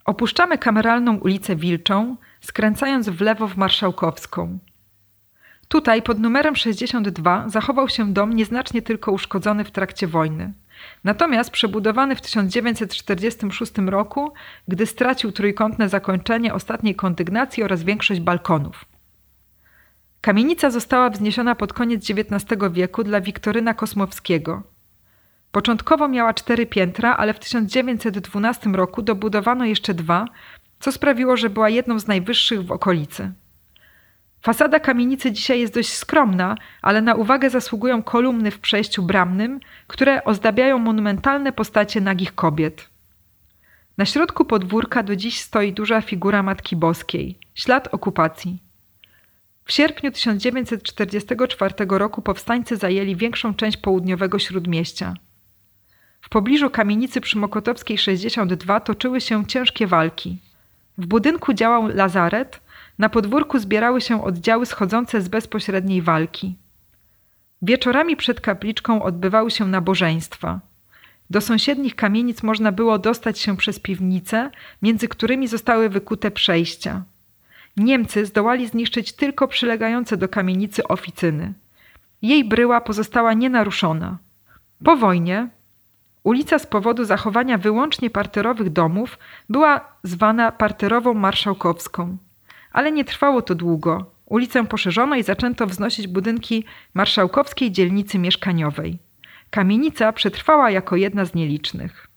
Opuszczamy kameralną ulicę Wilczą, skręcając w lewo w Marszałkowską. Tutaj pod numerem 62 zachował się dom nieznacznie tylko uszkodzony w trakcie wojny. Natomiast przebudowany w 1946 roku, gdy stracił trójkątne zakończenie ostatniej kondygnacji oraz większość balkonów. Kamienica została wzniesiona pod koniec XIX wieku dla Wiktoryna Kosmowskiego. Początkowo miała 4 piętra, ale w 1912 roku dobudowano jeszcze 2, co sprawiło, że była jedną z najwyższych w okolicy. Fasada kamienicy dzisiaj jest dość skromna, ale na uwagę zasługują kolumny w przejściu bramnym, które ozdabiają monumentalne postacie nagich kobiet. Na środku podwórka do dziś stoi duża figura Matki Boskiej, ślad okupacji. W sierpniu 1944 roku powstańcy zajęli większą część południowego Śródmieścia. W pobliżu kamienicy przy Mokotowskiej 62 toczyły się ciężkie walki. W budynku działał lazaret, na podwórku zbierały się oddziały schodzące z bezpośredniej walki. Wieczorami przed kapliczką odbywały się nabożeństwa. Do sąsiednich kamienic można było dostać się przez piwnice, między którymi zostały wykute przejścia. Niemcy zdołali zniszczyć tylko przylegające do kamienicy oficyny. Jej bryła pozostała nienaruszona. Po wojnie ulica z powodu zachowania wyłącznie parterowych domów była zwana Parterową Marszałkowską. Ale nie trwało to długo. Ulicę poszerzono i zaczęto wznosić budynki marszałkowskiej dzielnicy mieszkaniowej. Kamienica przetrwała jako jedna z nielicznych.